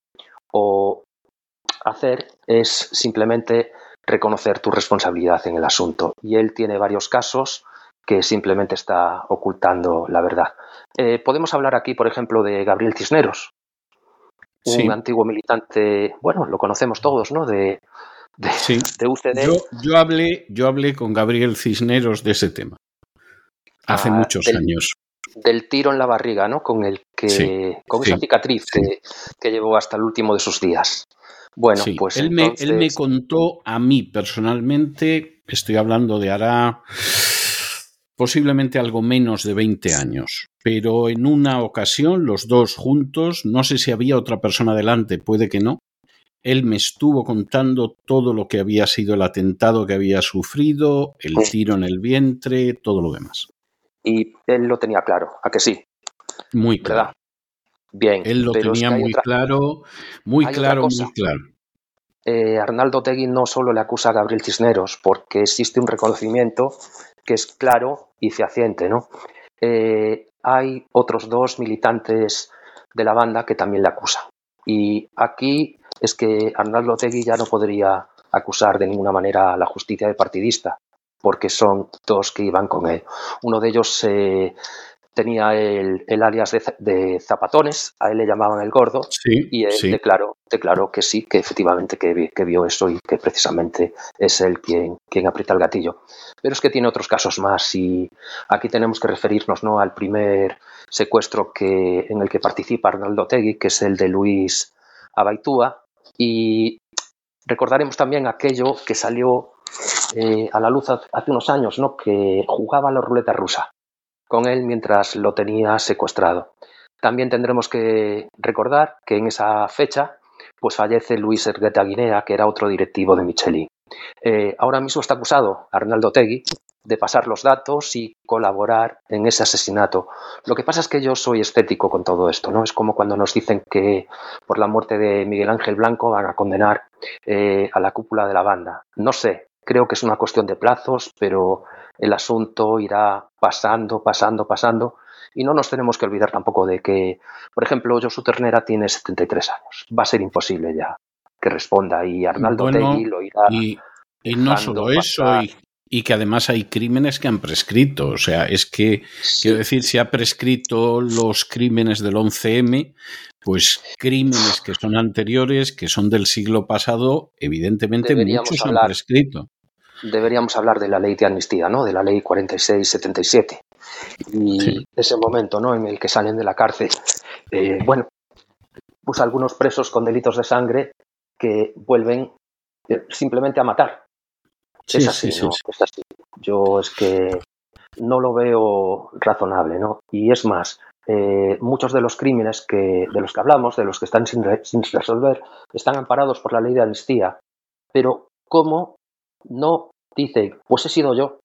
o hacer es simplemente reconocer tu responsabilidad en el asunto. Y él tiene varios casos que simplemente está ocultando la verdad. Eh, podemos hablar aquí, por ejemplo, de Gabriel Cisneros, un Sí. antiguo militante, bueno, lo conocemos todos, ¿no? De, de, Sí. de U C D. Yo, yo, hablé, yo hablé con Gabriel Cisneros de ese tema hace ah, muchos del, años. Del tiro en la barriga, ¿no? Con el que, Sí, con sí, esa cicatriz sí. que, que llevó hasta el último de sus días. Bueno, Sí, pues él, entonces... me, él me contó a mí personalmente, estoy hablando de hará posiblemente algo menos de veinte años, pero en una ocasión, los dos juntos, no sé si había otra persona delante, puede que no, él me estuvo contando todo lo que había sido el atentado que había sufrido, el tiro en el vientre, todo lo demás. Y él lo tenía claro, ¿a que sí? Muy ¿Verdad? claro. Bien, Él lo pero tenía es que hay muy otra, claro, muy hay claro, otra cosa. muy claro. Eh, Arnaldo Otegi no solo le acusa a Gabriel Cisneros, porque existe un reconocimiento que es claro y fehaciente, ¿no? Eh, hay otros dos militantes de la banda que también le acusan. Y aquí es que Arnaldo Otegi ya no podría acusar de ninguna manera a la justicia de partidista, porque son dos que iban con él. Uno de ellos eh, tenía el, el alias de, de Zapatones, a él le llamaban el Gordo, Sí, y él sí. declaró, declaró que sí, que efectivamente que, que vio eso y que precisamente es él quien, quien aprieta el gatillo. Pero es que tiene otros casos más y aquí tenemos que referirnos, ¿no?, al primer secuestro que, en el que participa Arnaldo Otegi, que es el de Luis Abaitúa, y recordaremos también aquello que salió eh, a la luz hace unos años, ¿no?, que jugaba a la ruleta rusa con él mientras lo tenía secuestrado. También tendremos que recordar que en esa fecha pues fallece Luis Hergueta Guinea, que era otro directivo de Michelin. Eh, ahora mismo está acusado Arnaldo Otegi de pasar los datos y colaborar en ese asesinato. Lo que pasa es que yo soy escéptico con todo esto, ¿no? Es como cuando nos dicen que por la muerte de Miguel Ángel Blanco van a condenar eh, a la cúpula de la banda. No sé, creo que es una cuestión de plazos, pero el asunto irá pasando, pasando, pasando, y no nos tenemos que olvidar tampoco de que, por ejemplo, Josu Ternera tiene setenta y tres años. Va a ser imposible ya que responda y Arnaldo Bueno, Otegi lo irá y, y no solo eso, y, y que además hay crímenes que han prescrito. O sea, es que, sí. quiero decir, si ha prescrito los crímenes del once eme, pues crímenes que son anteriores, que son del siglo pasado, evidentemente Deberíamos muchos hablar, han prescrito. Deberíamos hablar de la ley de amnistía, ¿no?, de la ley cuarenta y seis setenta y siete. Y sí. ese momento, ¿no?, en el que salen de la cárcel, eh, bueno, pues algunos presos con delitos de sangre que vuelven eh, simplemente a matar. Sí, es así, sí, ¿no? sí, sí. Es así. Yo es que no lo veo razonable, ¿no? Y es más, eh, muchos de los crímenes que, de los que hablamos, de los que están sin, re, sin resolver, están amparados por la ley de amnistía. Pero ¿cómo no dice, pues he sido yo?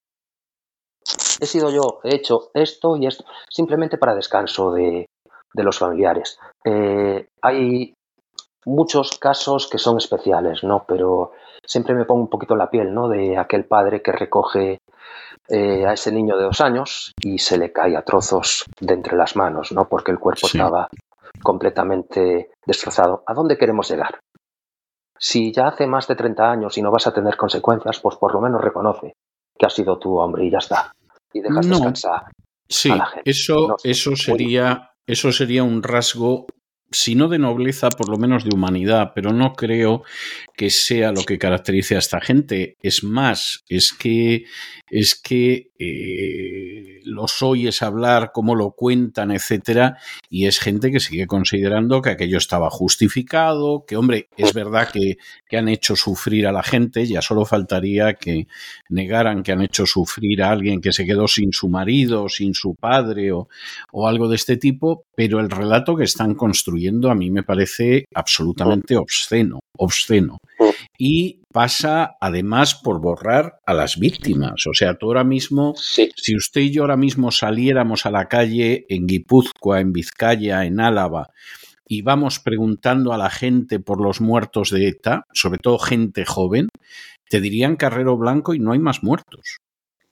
He sido yo, he hecho esto y esto, simplemente para descanso de, de los familiares. Eh, hay muchos casos que son especiales, ¿no? Pero siempre me pongo un poquito en la piel, ¿no?, de aquel padre que recoge eh, a ese niño de dos años y se le cae a trozos de entre las manos, ¿no?, porque el cuerpo sí. estaba completamente destrozado. ¿A dónde queremos llegar? Si ya hace más de treinta años y no vas a tener consecuencias, pues por lo menos reconoce que has sido tú, hombre, y ya está. Y dejas no. descansar sí, a la gente. Eso, no sé, eso, sería, eso sería un rasgo, si no de nobleza, por lo menos de humanidad, pero no creo que sea lo que caracterice a esta gente. Es más, es que, es que eh, los oyes hablar, cómo lo cuentan, etcétera, y es gente que sigue considerando que aquello estaba justificado, que, hombre, es verdad que, que han hecho sufrir a la gente, ya solo faltaría que negaran que han hecho sufrir a alguien que se quedó sin su marido, sin su padre o, o algo de este tipo, pero el relato que están construyendo a mí me parece absolutamente obsceno, obsceno. Y pasa además por borrar a las víctimas. O sea, tú ahora mismo, sí. si usted y yo ahora mismo saliéramos a la calle en Guipúzcoa, en Vizcaya, en Álava, y vamos preguntando a la gente por los muertos de ETA, sobre todo gente joven, te dirían Carrero Blanco y no hay más muertos.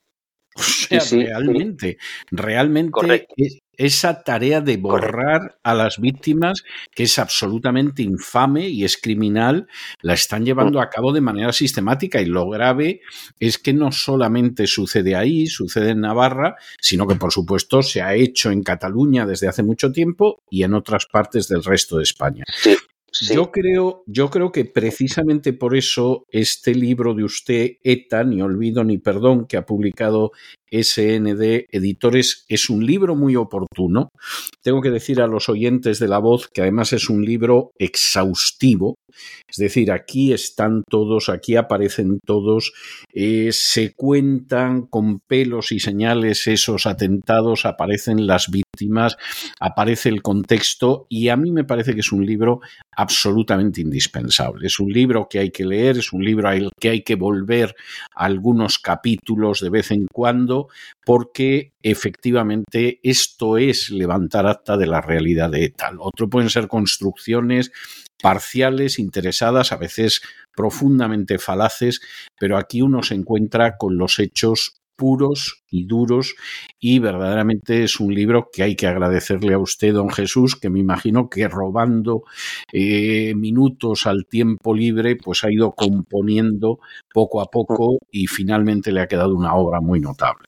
O sea, sí, sí, realmente, sí. realmente es, esa tarea de borrar Correcto. a las víctimas, que es absolutamente infame y es criminal, la están llevando Mm. a cabo de manera sistemática, y lo grave es que no solamente sucede ahí, sucede en Navarra, sino que por supuesto se ha hecho en Cataluña desde hace mucho tiempo y en otras partes del resto de España. Sí, sí. Yo creo, yo creo que precisamente por eso este libro de usted, ETA, Ni olvido ni perdón, que ha publicado S N D Editores, es un libro muy oportuno. Tengo que decir a los oyentes de La Voz que además es un libro exhaustivo. Es decir, aquí están todos, aquí aparecen todos, eh, se cuentan con pelos y señales esos atentados, aparecen las víctimas, aparece el contexto, y a mí me parece que es un libro absolutamente indispensable. Es un libro que hay que leer, es un libro al que hay que volver a algunos capítulos de vez en cuando, porque efectivamente esto es levantar acta de la realidad de ETA. Lo otro pueden ser construcciones parciales, interesadas, a veces profundamente falaces, pero aquí uno se encuentra con los hechos puros y duros, y verdaderamente es un libro que hay que agradecerle a usted, don Jesús, que me imagino que robando eh, minutos al tiempo libre, pues ha ido componiendo poco a poco y finalmente le ha quedado una obra muy notable.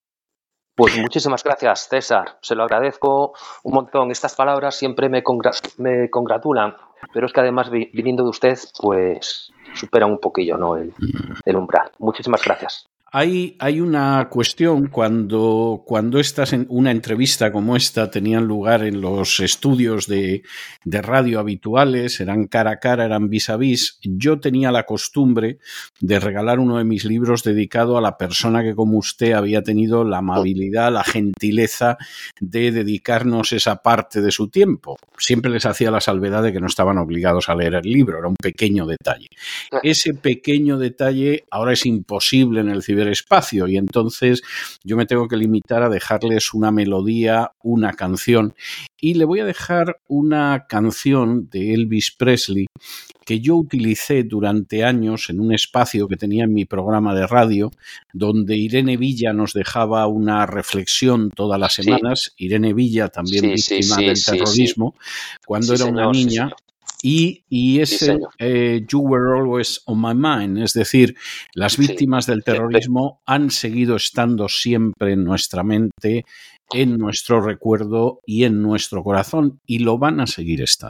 Pues muchísimas gracias, César. Se lo agradezco un montón. Estas palabras siempre me, congr- me congratulan, pero es que además vi- viniendo de usted, pues supera un poquillo, ¿no? el, el umbral. Muchísimas gracias. Hay, hay una cuestión cuando, cuando estas en una entrevista como esta tenían lugar en los estudios de, de radio habituales, eran cara a cara, eran vis a vis. Yo tenía la costumbre de regalar uno de mis libros dedicado a la persona que, como usted, había tenido la amabilidad, la gentileza de dedicarnos esa parte de su tiempo. Siempre les hacía la salvedad de que no estaban obligados a leer el libro, era un pequeño detalle. Ese pequeño detalle ahora es imposible en el ciberespacio, y entonces yo me tengo que limitar a dejarles una melodía, una canción, y le voy a dejar una canción de Elvis Presley que yo utilicé durante años en un espacio que tenía en mi programa de radio, donde Irene Villa nos dejaba una reflexión todas las semanas. Sí. Irene Villa, también sí, víctima sí, sí, del terrorismo, sí, sí. cuando sí, era señor, una niña. Sí, Y, y es sí, el eh, You Were Always on My Mind, es decir, las víctimas sí, del terrorismo siempre. han seguido estando siempre en nuestra mente, en nuestro recuerdo y en nuestro corazón, y lo van a seguir estando.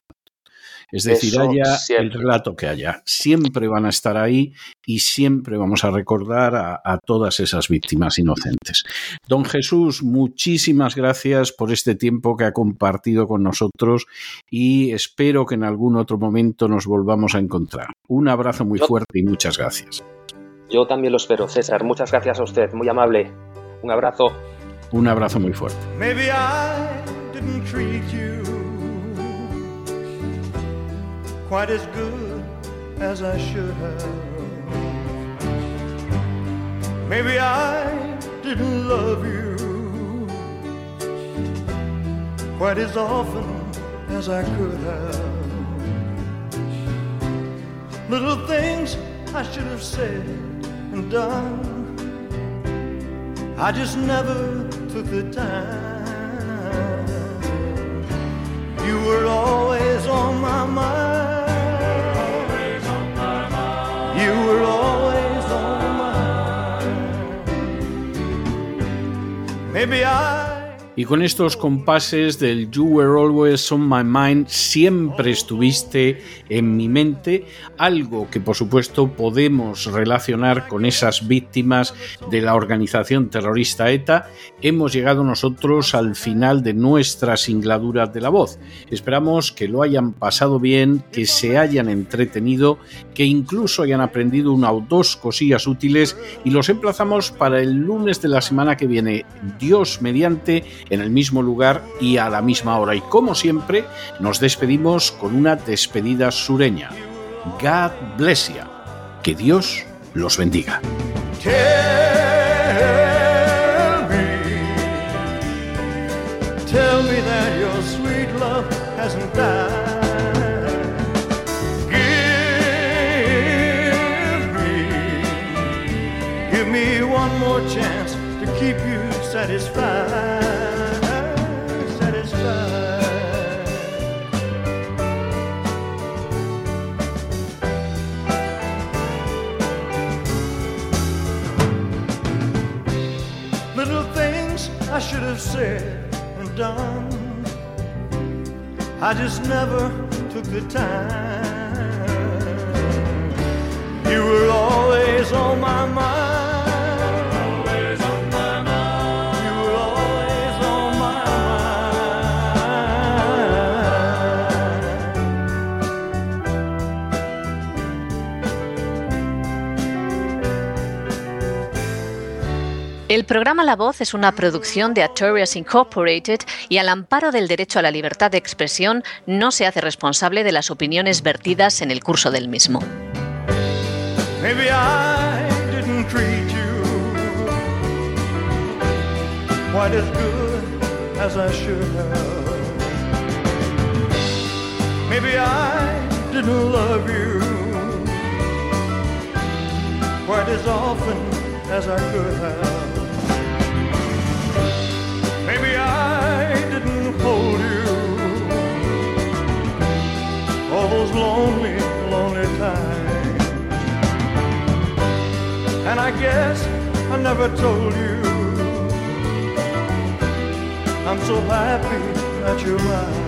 Es decir, Eso haya siempre. el relato que haya, siempre van a estar ahí y siempre vamos a recordar a, a todas esas víctimas inocentes. Don Jesús, muchísimas gracias por este tiempo que ha compartido con nosotros, y espero que en algún otro momento nos volvamos a encontrar. Un abrazo muy yo, fuerte y muchas gracias. Yo también lo espero, César. Muchas gracias a usted, muy amable. Un abrazo. Un abrazo muy fuerte. Maybe I didn't treat you quite as good as I should have. Maybe I didn't love you quite as often as I could have. Little things I should have said and done, I just never took the time. You were always on my mind. You were always on my mind. Maybe I. Y con estos compases del You Were Always on My Mind, siempre estuviste en mi mente, algo que por supuesto podemos relacionar con esas víctimas de la organización terrorista ETA, hemos llegado nosotros al final de nuestra singladura de La Voz. Esperamos que lo hayan pasado bien, que se hayan entretenido, que incluso hayan aprendido una o dos cosillas útiles, y los emplazamos para el lunes de la semana que viene, Dios mediante, en el mismo lugar y a la misma hora. Y como siempre, nos despedimos con una despedida sureña. God bless you. Que Dios los bendiga. Tell me, tell me that your sweet love hasn't died. Give me, give me one more chance to keep keep you satisfied, satisfied. Little things I should have said and done, I just never took the time. You were always on my mind, always on my mind. You were always on my El programa La Voz es una producción de Artorias Incorporated y al amparo del derecho a la libertad de expresión no se hace responsable de las opiniones vertidas en el curso del mismo. Maybe I didn't treat you quite as good as I should have. Maybe I didn't love you quite as often as I could have. Maybe I didn't hold you all those lonely, lonely times. And I guess I never told you I'm so happy that you're mine.